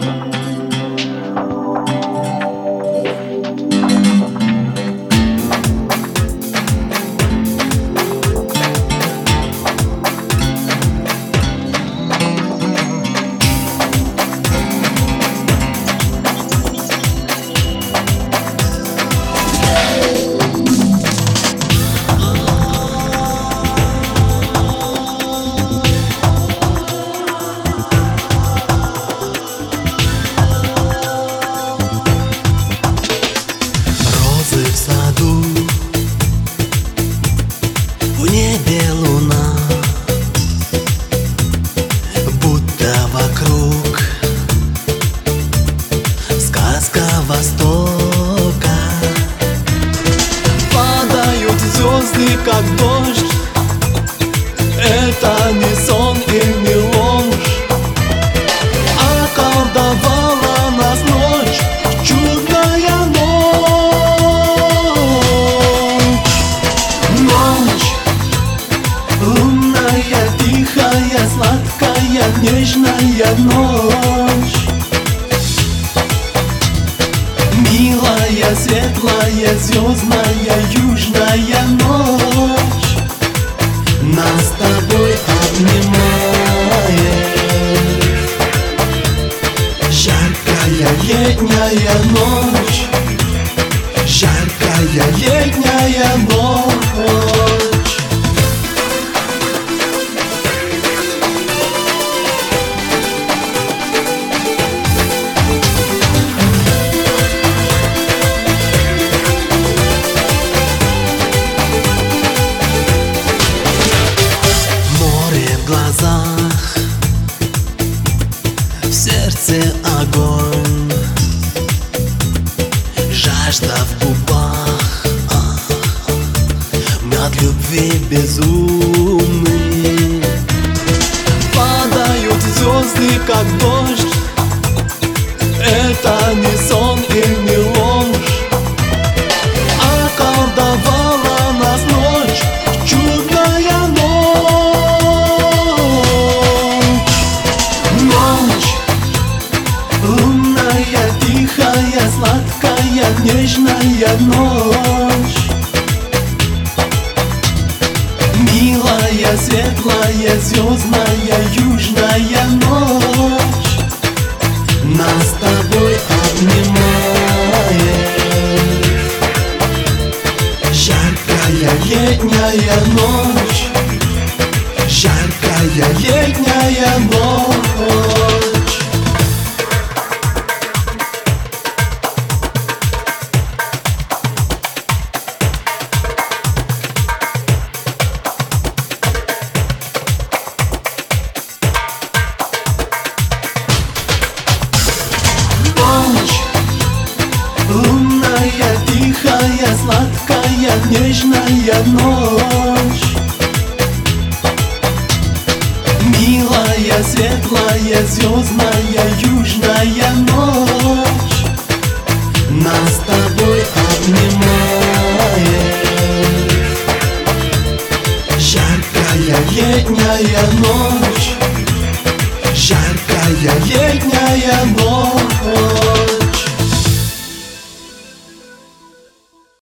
В саду, в небе луна, будто вокруг сказка Востока. Падают звезды, как дождь, это не сон и не ложь. Околдовала нас ночь, чудная ночь. Лунная, тихая, сладкая, нежная ночь. Милая, светлая, звездная, южная ночь. Нас с тобой обнимает жаркая летняя ночь. Жаркая летняя ночь. В сердце огонь, жажда в губах, мед любви безумный. Падают звезды, как дождь, это не сон и не ложь. Околдовала нас ночь, чудная ночь. Лунная, тихая, сладкая, нежная ночь. Милая, светлая, звездная, южная ночь. Нас с тобой обнимает жаркая летняя ночь. Жаркая летняя ночь. Лунная, тихая, сладкая, нежная ночь. Милая, светлая, звездная, южная ночь. Нас с тобой обнимает жаркая летняя ночь. Жаркая летняя ночь.